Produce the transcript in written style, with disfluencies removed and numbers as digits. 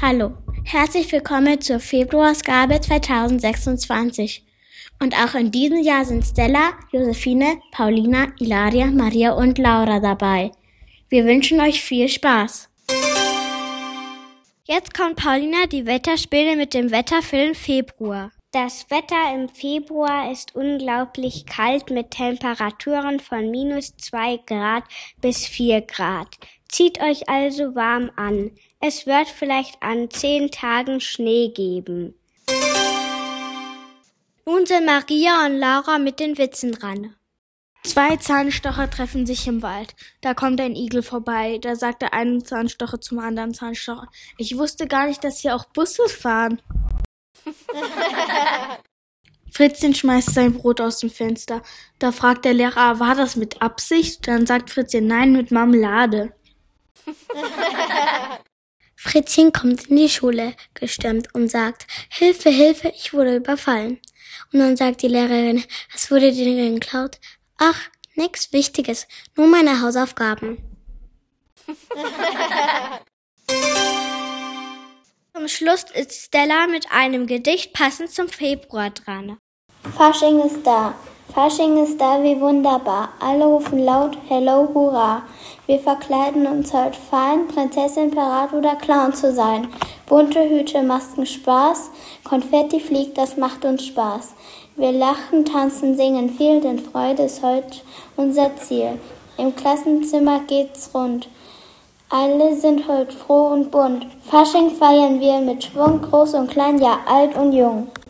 Hallo, herzlich willkommen zur Februarsgabe 2026. Und auch in diesem Jahr sind Stella, Josephine, Paulina, Ilaria, Maria und Laura dabei. Wir wünschen euch viel Spaß. Jetzt kommt Paulina, die Wetterspinne mit dem Wetter für den Februar. Das Wetter im Februar ist unglaublich kalt mit Temperaturen von -2 Grad bis 4 Grad. Zieht euch also warm an. Es wird vielleicht an 10 Tagen Schnee geben. Nun sind Maria und Laura mit den Witzen dran. 2 Zahnstocher treffen sich im Wald. Da kommt ein Igel vorbei. Da sagt der eine Zahnstocher zum anderen Zahnstocher: Ich wusste gar nicht, dass hier auch Busse fahren. Fritzchen schmeißt sein Brot aus dem Fenster. Da fragt der Lehrer: War das mit Absicht? Dann sagt Fritzchen: Nein, mit Marmelade. Fritzchen kommt in die Schule gestürmt und sagt: Hilfe, Hilfe, ich wurde überfallen. Und dann sagt die Lehrerin: Was wurde dir denn geklaut? Ach, nix Wichtiges, nur meine Hausaufgaben. Zum Schluss ist Stella mit einem Gedicht passend zum Februar dran. Fasching ist da, wie wunderbar. Alle rufen laut, hello, hurra. Wir verkleiden uns heute fein, Prinzessin, Pirat oder Clown zu sein. Bunte Hüte, Masken, Spaß, Konfetti fliegt, das macht uns Spaß. Wir lachen, tanzen, singen viel, denn Freude ist heute unser Ziel. Im Klassenzimmer geht's rund. Alle sind heute froh und bunt. Fasching feiern wir mit Schwung, groß und klein, ja alt und jung.